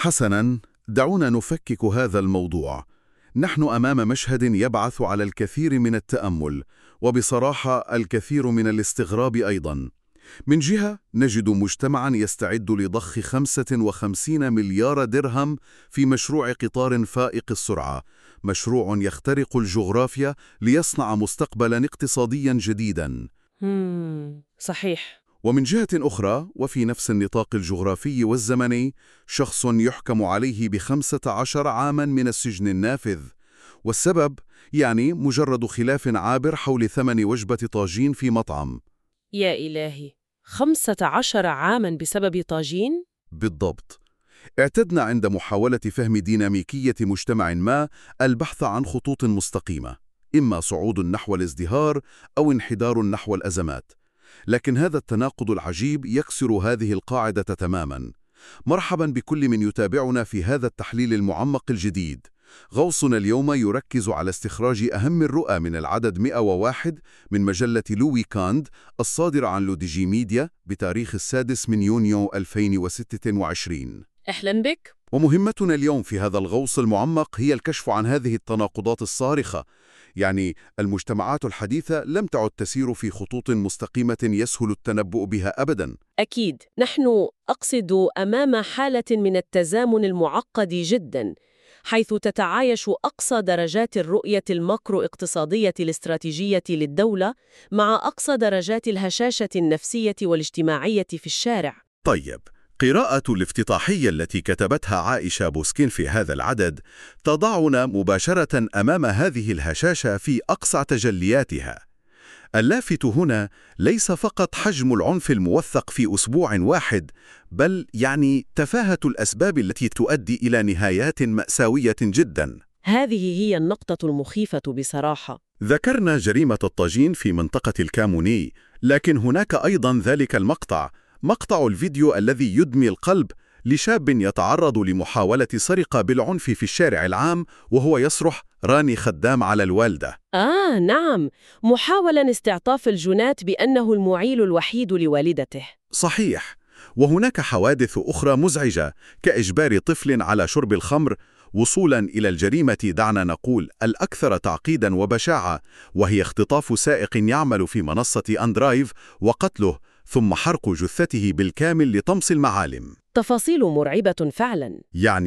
حسناً، دعونا نفكك هذا الموضوع. نحن أمام مشهد يبعث على الكثير من التأمل، وبصراحة الكثير من الاستغراب أيضاً. من جهة نجد مجتمعاً يستعد لضخ 55 مليار درهم في مشروع قطار فائق السرعة، مشروع يخترق الجغرافيا ليصنع مستقبلاً اقتصادياً جديداً. صحيح. ومن جهة أخرى، وفي نفس النطاق الجغرافي والزمني، شخص يحكم عليه ب15 عاماً من السجن النافذ. والسبب مجرد خلاف عابر حول ثمن وجبة طاجين في مطعم. يا إلهي، 15 عاماً بسبب طاجين؟ بالضبط. اعتدنا عند محاولة فهم ديناميكية مجتمع ما البحث عن خطوط مستقيمة، إما صعود نحو الازدهار أو انحدار نحو الأزمات. لكن هذا التناقض العجيب يكسر هذه القاعدة تماماً. مرحباً بكل من يتابعنا في هذا التحليل المعمق الجديد. غوصنا اليوم يركز على استخراج أهم الرؤى من العدد 101 من مجلة لوي كاند الصادرة عن لوديجي ميديا بتاريخ 6 يونيو 2026. أهلاً بك. ومهمتنا اليوم في هذا الغوص المعمق هي الكشف عن هذه التناقضات الصارخة. المجتمعات الحديثة لم تعد تسير في خطوط مستقيمة يسهل التنبؤ بها أبداً. أكيد، نحن أقصد أمام حالة من التزامن المعقد جداً، حيث تتعايش أقصى درجات الرؤية الماكرو اقتصادية الاستراتيجية للدولة مع أقصى درجات الهشاشة النفسية والاجتماعية في الشارع. طيب، قراءة الافتتاحية التي كتبتها عائشة بوسكين في هذا العدد تضعنا مباشرة أمام هذه الهشاشة في أقصى تجلياتها. اللافت هنا ليس فقط حجم العنف الموثق في أسبوع واحد، بل تفاهة الأسباب التي تؤدي إلى نهايات مأساوية جدا. هذه هي النقطة المخيفة بصراحة. ذكرنا جريمة الطاجين في منطقة الكاموني، لكن هناك أيضا ذلك مقطع الفيديو الذي يدمي القلب لشاب يتعرض لمحاولة سرقة بالعنف في الشارع العام وهو يصرخ راني خدام على الوالدة. نعم، محاولا استعطاف الجنات بأنه المعيل الوحيد لوالدته. صحيح. وهناك حوادث أخرى مزعجة كإجبار طفل على شرب الخمر، وصولا إلى الجريمة دعنا نقول الأكثر تعقيدا وبشاعة، وهي اختطاف سائق يعمل في منصة أندرايف وقتله ثم حرق جثته بالكامل لطمس المعالم. تفاصيل مرعبة فعلا.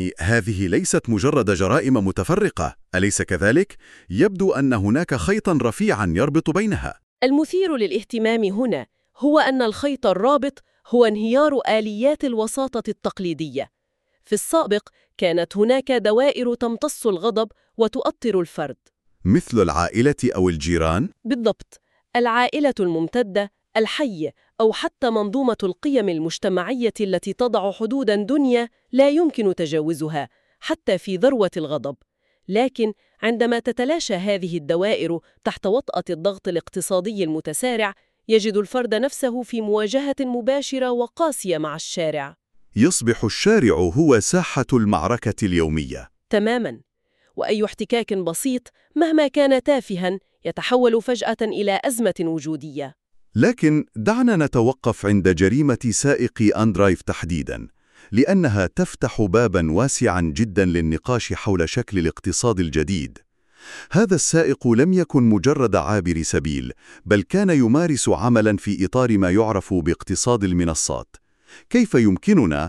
هذه ليست مجرد جرائم متفرقة، أليس كذلك؟ يبدو أن هناك خيطا رفيعا يربط بينها. المثير للاهتمام هنا هو أن الخيط الرابط هو انهيار آليات الوساطة التقليدية. في السابق كانت هناك دوائر تمتص الغضب وتؤطر الفرد، مثل العائلة أو الجيران؟ بالضبط، العائلة الممتدة، الحي، أو حتى منظومة القيم المجتمعية التي تضع حدوداً دنيا لا يمكن تجاوزها حتى في ذروة الغضب. لكن عندما تتلاشى هذه الدوائر تحت وطأة الضغط الاقتصادي المتسارع، يجد الفرد نفسه في مواجهة مباشرة وقاسية مع الشارع. يصبح الشارع هو ساحة المعركة اليومية. تماماً. وأي احتكاك بسيط مهما كان تافهاً يتحول فجأة إلى أزمة وجودية. لكن دعنا نتوقف عند جريمة سائق أندرايف تحديداً، لأنها تفتح باباً واسعاً جداً للنقاش حول شكل الاقتصاد الجديد. هذا السائق لم يكن مجرد عابر سبيل، بل كان يمارس عملاً في إطار ما يعرف باقتصاد المنصات. كيف يمكننا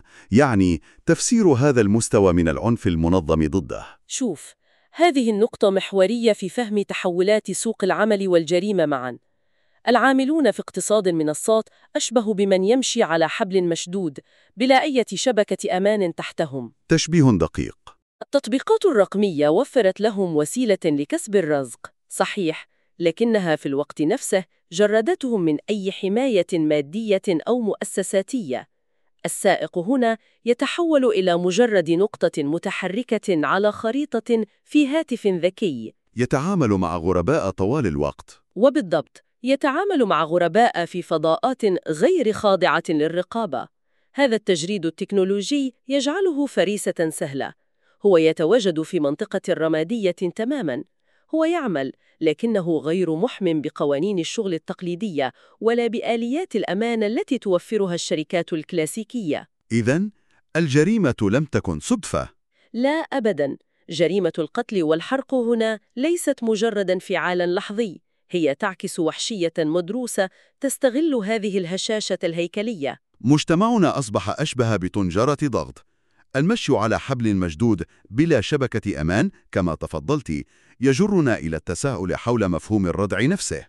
تفسير هذا المستوى من العنف المنظم ضده؟ شوف، هذه النقطة محورية في فهم تحولات سوق العمل والجريمة معاً. العاملون في اقتصاد المنصات أشبه بمن يمشي على حبل مشدود بلا أي شبكة أمان تحتهم. تشبيه دقيق. التطبيقات الرقمية وفرت لهم وسيلة لكسب الرزق، صحيح، لكنها في الوقت نفسه جردتهم من أي حماية مادية أو مؤسساتية. السائق هنا يتحول إلى مجرد نقطة متحركة على خريطة في هاتف ذكي، يتعامل مع غرباء طوال الوقت. وبالضبط، يتعامل مع غرباء في فضاءات غير خاضعة للرقابة. هذا التجريد التكنولوجي يجعله فريسة سهلة. هو يتواجد في منطقة رمادية تماماً. هو يعمل، لكنه غير محمٍ بقوانين الشغل التقليدية ولا بآليات الأمان التي توفرها الشركات الكلاسيكية. إذن الجريمة لم تكن صدفة. لا أبداً. جريمة القتل والحرق هنا ليست مجرد انفعالاً لحظي، هي تعكس وحشية مدروسة تستغل هذه الهشاشة الهيكلية. مجتمعنا أصبح أشبه بطنجرة ضغط. المشي على حبل مشدود بلا شبكة أمان كما تفضلت يجرنا إلى التساؤل حول مفهوم الردع نفسه.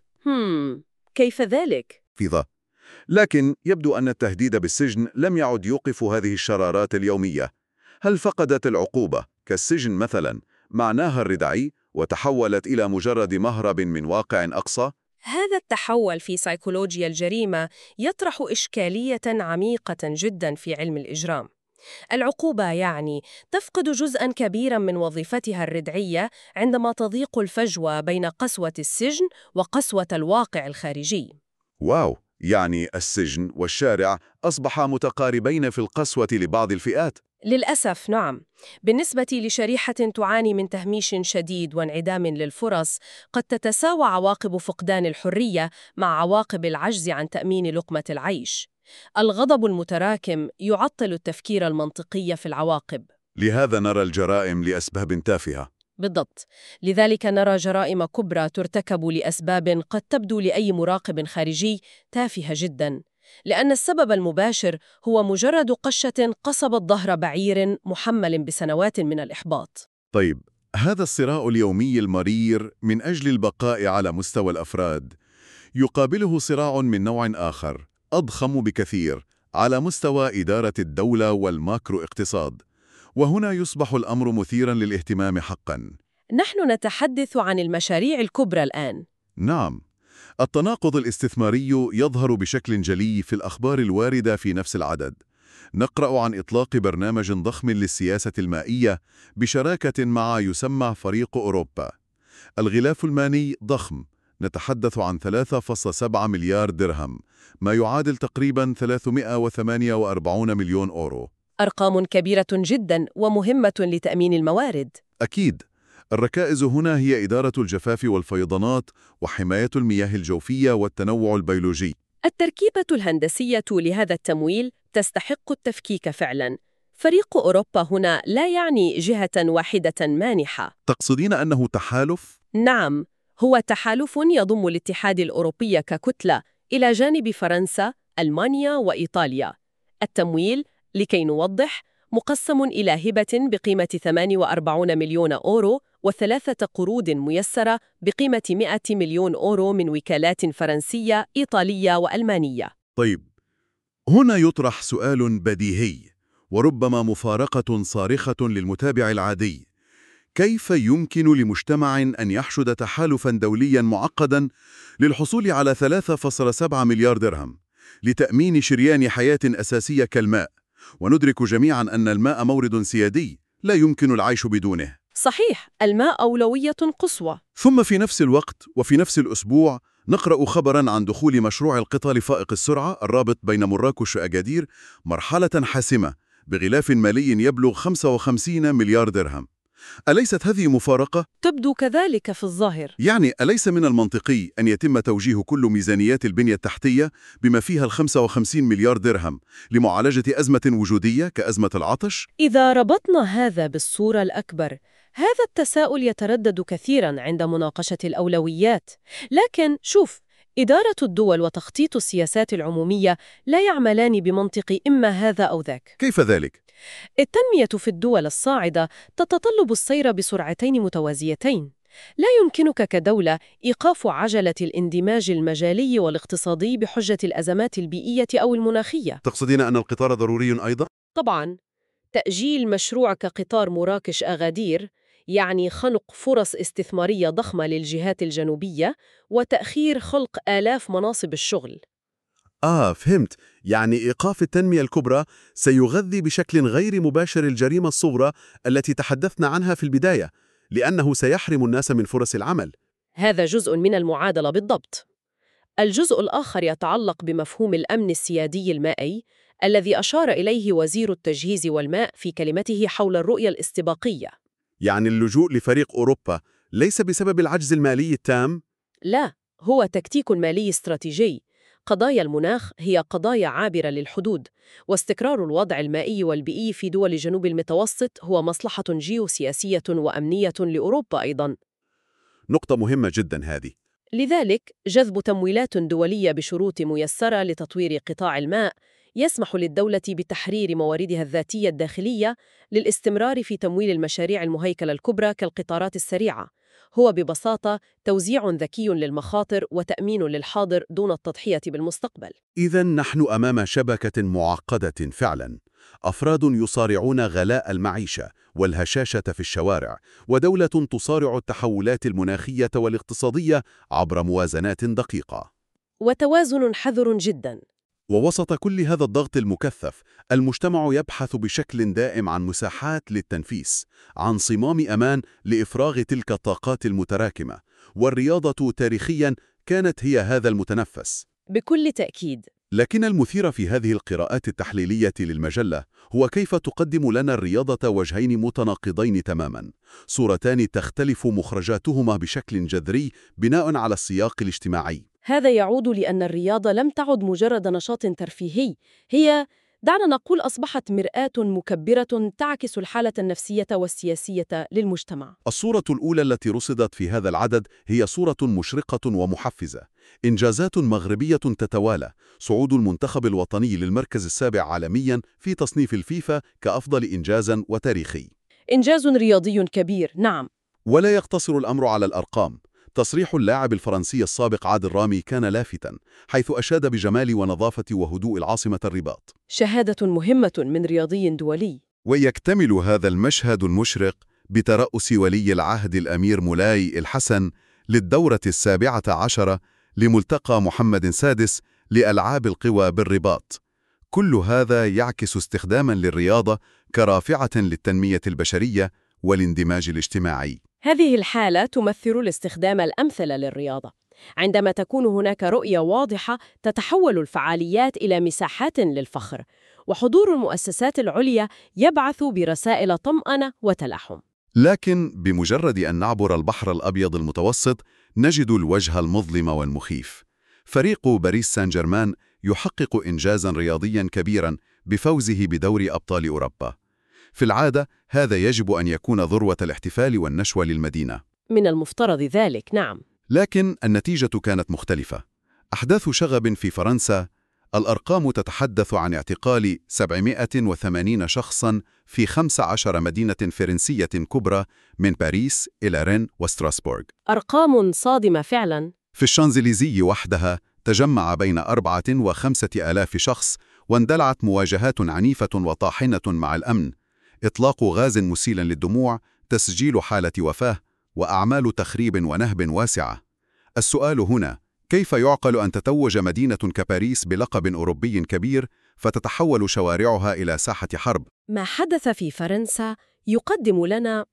كيف ذلك؟ فضة. لكن يبدو أن التهديد بالسجن لم يعد يوقف هذه الشرارات اليومية. هل فقدت العقوبة كالسجن مثلا معناها الردعي وتحولت إلى مجرد مهرب من واقع أقصى؟ هذا التحول في سيكولوجيا الجريمة يطرح إشكالية عميقة جدا في علم الإجرام. العقوبة يعني تفقد جزءاً كبيراً من وظيفتها الردعية عندما تضيق الفجوة بين قسوة السجن وقسوة الواقع الخارجي. واو، يعني السجن والشارع أصبحا متقاربين في القسوة لبعض الفئات. للأسف نعم. بالنسبة لشريحة تعاني من تهميش شديد وانعدام للفرص، قد تتساوى عواقب فقدان الحرية مع عواقب العجز عن تأمين لقمة العيش. الغضب المتراكم يعطل التفكير المنطقي في العواقب. لهذا نرى الجرائم لأسباب تافهة. بالضبط. لذلك نرى جرائم كبرى ترتكب لأسباب قد تبدو لأي مراقب خارجي تافهة جداً، لأن السبب المباشر هو مجرد قشة قصبت ظهر بعير محمل بسنوات من الإحباط. طيب، هذا الصراع اليومي المرير من أجل البقاء على مستوى الأفراد يقابله صراع من نوع آخر أضخم بكثير على مستوى إدارة الدولة والماكرو اقتصاد. وهنا يصبح الأمر مثيراً للاهتمام حقاً. نحن نتحدث عن المشاريع الكبرى الآن. نعم، التناقض الاستثماري يظهر بشكل جلي في الأخبار الواردة في نفس العدد. نقرأ عن إطلاق برنامج ضخم للسياسة المائية بشراكة مع يسمى فريق أوروبا. الغلاف المالي ضخم، نتحدث عن 3.7 مليار درهم، ما يعادل تقريباً 348 مليون أورو. أرقام كبيرة جدا ومهمة لتأمين الموارد. أكيد. الركائز هنا هي إدارة الجفاف والفيضانات وحماية المياه الجوفية والتنوع البيولوجي. التركيبة الهندسية لهذا التمويل تستحق التفكيك فعلاً. فريق أوروبا هنا لا يعني جهة واحدة مانحة. تقصدين أنه تحالف؟ نعم، هو تحالف يضم الاتحاد الأوروبي ككتلة إلى جانب فرنسا، ألمانيا وإيطاليا. التمويل، لكي نوضح، مقسم إلى هبة بقيمة 48 مليون أورو وثلاثة قروض ميسرة بقيمة 100 مليون أورو من وكالات فرنسية، إيطالية وألمانية. طيب، هنا يطرح سؤال بديهي وربما مفارقة صارخة للمتابع العادي. كيف يمكن لمجتمع أن يحشد تحالفاً دولياً معقداً للحصول على 3.7 مليار درهم لتأمين شريان حياة أساسية كالماء؟ وندرك جميعاً أن الماء مورد سيادي لا يمكن العيش بدونه. صحيح، الماء أولوية قصوى. ثم في نفس الوقت وفي نفس الأسبوع نقرأ خبراً عن دخول مشروع القطار فائق السرعة الرابط بين مراكش وأكادير مرحلة حاسمة بغلاف مالي يبلغ 55 مليار درهم. أليست هذه مفارقة؟ تبدو كذلك في الظاهر. يعني أليس من المنطقي أن يتم توجيه كل ميزانيات البنية التحتية بما فيها 55 مليار درهم لمعالجة أزمة وجودية كأزمة العطش؟ إذا ربطنا هذا بالصورة الأكبر، هذا التساؤل يتردد كثيراً عند مناقشة الأولويات. لكن شوف، إدارة الدول وتخطيط السياسات العمومية لا يعملان بمنطق إما هذا أو ذاك. كيف ذلك؟ التنمية في الدول الصاعدة تتطلب السير بسرعتين متوازيتين. لا يمكنك كدولة إيقاف عجلة الاندماج المجالي والاقتصادي بحجة الأزمات البيئية أو المناخية. تقصدين أن القطار ضروري أيضا؟ طبعاً، تأجيل مشروع كقطار مراكش أغادير يعني خنق فرص استثمارية ضخمة للجهات الجنوبية وتأخير خلق آلاف مناصب الشغل. فهمت. يعني إيقاف التنمية الكبرى سيغذي بشكل غير مباشر الجريمة الصغرى التي تحدثنا عنها في البداية، لأنه سيحرم الناس من فرص العمل. هذا جزء من المعادلة بالضبط. الجزء الآخر يتعلق بمفهوم الأمن السيادي المائي الذي أشار إليه وزير التجهيز والماء في كلمته حول الرؤية الاستباقية. يعني اللجوء لفريق أوروبا ليس بسبب العجز المالي التام؟ لا، هو تكتيك مالي استراتيجي. قضايا المناخ هي قضايا عابرة للحدود، واستقرار الوضع المائي والبيئي في دول جنوب المتوسط هو مصلحة جيوسياسية وأمنية لأوروبا أيضاً. نقطة مهمة جدا هذه. لذلك جذب تمويلات دولية بشروط ميسرة لتطوير قطاع الماء يسمح للدولة بتحرير مواردها الذاتية الداخلية للاستمرار في تمويل المشاريع المهيكلة الكبرى كالقطارات السريعة. هو ببساطة توزيع ذكي للمخاطر وتأمين للحاضر دون التضحية بالمستقبل. إذن نحن أمام شبكة معقدة فعلا، أفراد يصارعون غلاء المعيشة والهشاشة في الشوارع، ودولة تصارع التحولات المناخية والاقتصادية عبر موازنات دقيقة. وتوازن حذر جداً. ووسط كل هذا الضغط المكثف، المجتمع يبحث بشكل دائم عن مساحات للتنفيس، عن صمام أمان لإفراغ تلك الطاقات المتراكمة، والرياضة تاريخياً كانت هي هذا المتنفس. بكل تأكيد. لكن المثير في هذه القراءات التحليلية للمجلة هو كيف تقدم لنا الرياضة وجهين متناقضين تماماً، صورتان تختلف مخرجاتهما بشكل جذري بناء على السياق الاجتماعي. هذا يعود لأن الرياضة لم تعد مجرد نشاط ترفيهي، هي دعنا نقول أصبحت مرآة مكبرة تعكس الحالة النفسية والسياسية للمجتمع. الصورة الأولى التي رصدت في هذا العدد هي صورة مشرقة ومحفزة، إنجازات مغربية تتوالى، صعود المنتخب الوطني للمركز السابع عالمياً في تصنيف الفيفا كأفضل إنجاز وتاريخي. إنجاز رياضي كبير، نعم. ولا يقتصر الأمر على الأرقام. تصريح اللاعب الفرنسي السابق عادل رامي كان لافتاً، حيث أشاد بجمال ونظافة وهدوء العاصمة الرباط. شهادة مهمة من رياضي دولي. ويكتمل هذا المشهد المشرق بترأس ولي العهد الأمير مولاي الحسن للدورة 17 لملتقى محمد السادس لألعاب القوى بالرباط. كل هذا يعكس استخداماً للرياضة كرافعة للتنمية البشرية والاندماج الاجتماعي. هذه الحالة تمثل الاستخدام الأمثل للرياضة. عندما تكون هناك رؤية واضحة تتحول الفعاليات إلى مساحات للفخر، وحضور المؤسسات العليا يبعث برسائل طمأنة وتلاحم. لكن بمجرد أن نعبر البحر الأبيض المتوسط نجد الوجه المظلم والمخيف. فريق باريس سان جيرمان يحقق إنجازاً رياضياً كبيراً بفوزه بدوري أبطال أوروبا. في العادة هذا يجب أن يكون ذروة الاحتفال والنشوة للمدينة. من المفترض ذلك، نعم. لكن النتيجة كانت مختلفة. أحداث شغب في فرنسا. الأرقام تتحدث عن اعتقال 780 شخصاً في 15 مدينة فرنسية كبرى من باريس إلى رين وستراسبورغ. أرقام صادمة فعلاً. في الشانزليزيه وحدها تجمع بين 4 و5 آلاف شخص، واندلعت مواجهات عنيفة وطاحنة مع الأمن، إطلاق غاز مسيل للدموع، تسجيل حالة وفاة، وأعمال تخريب ونهب واسعة. السؤال هنا: كيف يعقل أن تتوج مدينة كباريس بلقب أوروبي كبير فتتحول شوارعها إلى ساحة حرب؟ ما حدث في فرنسا يقدم لنا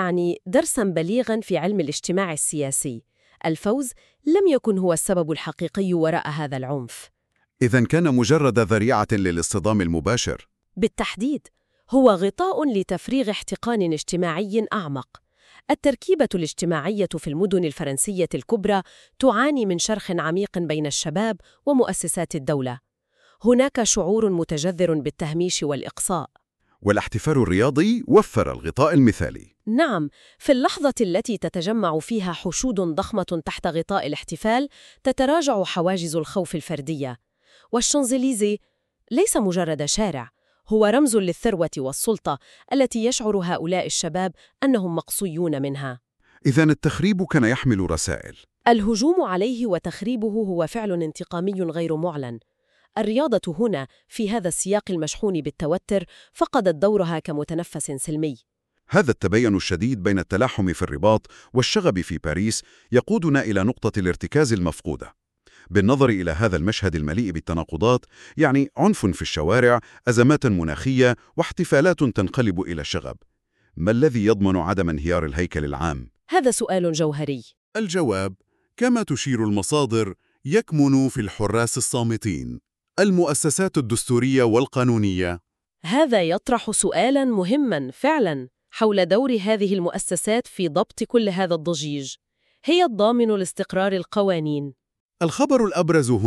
درساً بليغاً في علم الاجتماع السياسي. الفوز لم يكن هو السبب الحقيقي وراء هذا العنف. إذن كان مجرد ذريعة للاصطدام المباشر. بالتحديد، هو غطاء لتفريغ احتقان اجتماعي أعمق. التركيبة الاجتماعية في المدن الفرنسية الكبرى تعاني من شرخ عميق بين الشباب ومؤسسات الدولة. هناك شعور متجذر بالتهميش والإقصاء. والاحتفال الرياضي وفر الغطاء المثالي. نعم، في اللحظة التي تتجمع فيها حشود ضخمة تحت غطاء الاحتفال تتراجع حواجز الخوف الفردية. والشانزليزيه ليس مجرد شارع، هو رمز للثروة والسلطة التي يشعر هؤلاء الشباب أنهم مقصويون منها. إذن التخريب كان يحمل رسائل. الهجوم عليه وتخريبه هو فعل انتقامي غير معلن. الرياضة هنا في هذا السياق المشحون بالتوتر فقدت دورها كمتنفس سلمي. هذا التباين الشديد بين التلاحم في الرباط والشغب في باريس يقودنا إلى نقطة الارتكاز المفقودة. بالنظر إلى هذا المشهد المليء بالتناقضات، عنف في الشوارع، أزمات مناخية، واحتفالات تنقلب إلى شغب، ما الذي يضمن عدم انهيار الهيكل العام؟ هذا سؤال جوهري. الجواب، كما تشير المصادر، يكمن في الحراس الصامتين، المؤسسات الدستورية والقانونية. هذا يطرح سؤالاً مهماً فعلاً حول دور هذه المؤسسات في ضبط كل هذا الضجيج. هي الضامن لاستقرار القوانين. الخبر الأبرز هنا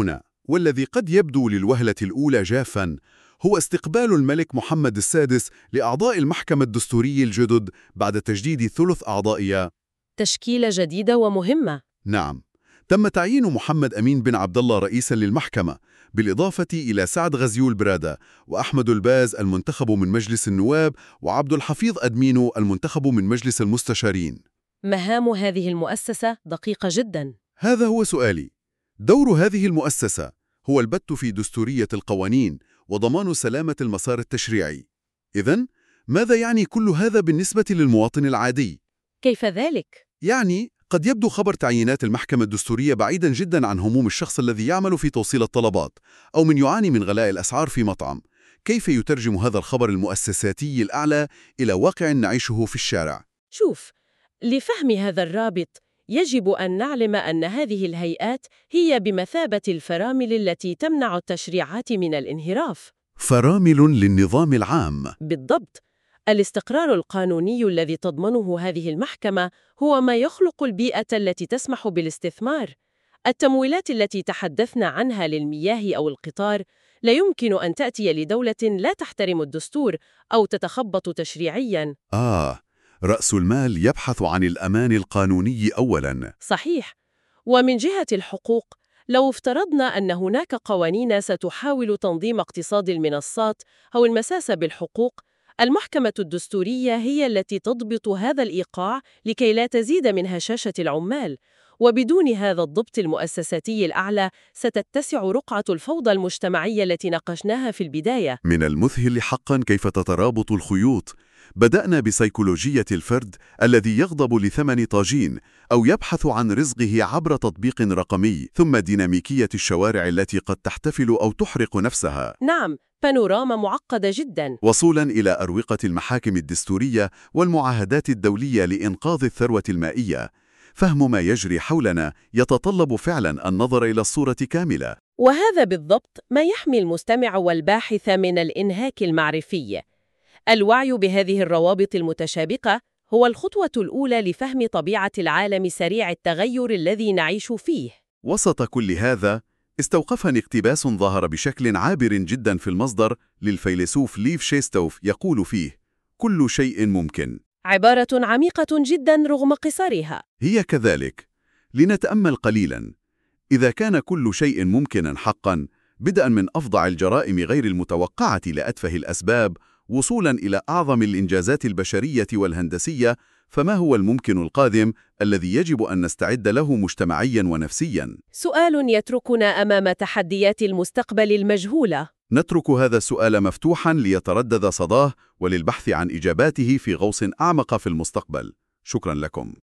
والذي قد يبدو للوهلة الأولى جافاً هو استقبال الملك محمد السادس لأعضاء المحكمة الدستورية الجدد بعد تجديد ثلث أعضائها. تشكيلة جديدة ومهمة. نعم، تم تعيين محمد أمين بن عبد الله رئيساً للمحكمة، بالإضافة إلى سعد غزيول برادة وأحمد الباز المنتخب من مجلس النواب وعبد الحفيظ أدمينو المنتخب من مجلس المستشارين. مهام هذه المؤسسة دقيقة جداً. هذا هو سؤالي. دور هذه المؤسسة هو البت في دستورية القوانين وضمان سلامة المسار التشريعي. إذن، ماذا يعني كل هذا بالنسبة للمواطن العادي؟ كيف ذلك؟ يعني قد يبدو خبر تعيينات المحكمة الدستورية بعيداً جداً عن هموم الشخص الذي يعمل في توصيل الطلبات أو من يعاني من غلاء الأسعار في مطعم. كيف يترجم هذا الخبر المؤسساتي الأعلى إلى واقع نعيشه في الشارع؟ شوف، لفهم هذا الرابط يجب أن نعلم أن هذه الهيئات هي بمثابة الفرامل التي تمنع التشريعات من الانحراف. فرامل للنظام العام. بالضبط. الاستقرار القانوني الذي تضمنه هذه المحكمة هو ما يخلق البيئة التي تسمح بالاستثمار. التمويلات التي تحدثنا عنها للمياه أو القطار لا يمكن أن تأتي لدولة لا تحترم الدستور أو تتخبط تشريعياً. رأس المال يبحث عن الأمان القانوني أولاً. صحيح. ومن جهة الحقوق، لو افترضنا أن هناك قوانين ستحاول تنظيم اقتصاد المنصات أو المساس بالحقوق، المحكمة الدستورية هي التي تضبط هذا الإيقاع لكي لا تزيد من هشاشة العمال. وبدون هذا الضبط المؤسساتي الأعلى ستتسع رقعة الفوضى المجتمعية التي ناقشناها في البداية. من المذهل حقاً كيف تترابط الخيوط. بدأنا بسيكولوجية الفرد الذي يغضب لثمن طاجين أو يبحث عن رزقه عبر تطبيق رقمي، ثم ديناميكية الشوارع التي قد تحتفل أو تحرق نفسها. نعم، بانوراما معقدة جداً. وصولاً إلى أروقة المحاكم الدستورية والمعاهدات الدولية لإنقاذ الثروة المائية. فهم ما يجري حولنا يتطلب فعلاً النظر إلى الصورة كاملة. وهذا بالضبط ما يحمي المستمع والباحث من الإنهاك المعرفي. الوعي بهذه الروابط المتشابكة هو الخطوة الأولى لفهم طبيعة العالم سريع التغير الذي نعيش فيه. وسط كل هذا، استوقفني اقتباس ظهر بشكل عابر جدا في المصدر للفيلسوف ليف شيستوف يقول فيه: كل شيء ممكن. عبارة عميقة جدا رغم قصرها. هي كذلك. لنتأمل قليلا. إذا كان كل شيء ممكنا حقا، بدءا من أفظع الجرائم غير المتوقعة لأتفه الأسباب، وصولا إلى أعظم الإنجازات البشرية والهندسية، فما هو الممكن القادم الذي يجب أن نستعد له مجتمعيا ونفسيا؟ سؤال يتركنا أمام تحديات المستقبل المجهولة. نترك هذا السؤال مفتوحا ليتردد صداه وللبحث عن إجاباته في غوص أعمق في المستقبل. شكرا لكم.